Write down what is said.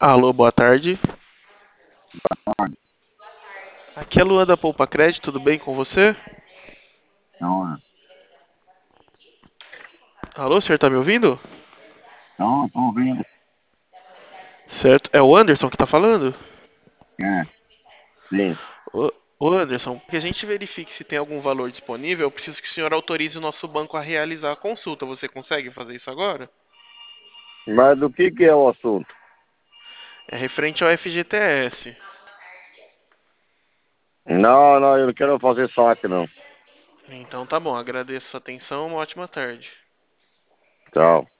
Alô, boa tarde. Aqui é a Lua da Poupa Crédito, tudo bem com você? Não, Alô, o senhor tá me ouvindo? não, tô ouvindo. Certo, é o Anderson que tá falando? É, beleza. Ô, ô Anderson, que a gente verifique se tem algum valor disponível, eu preciso que o senhor autorize o nosso banco a realizar a consulta. Você consegue fazer isso agora? Mas do que é o assunto? É referente ao FGTS. Não, não, eu não quero fazer saque, não. Então tá bom, agradeço a sua atenção, uma ótima tarde. Tchau.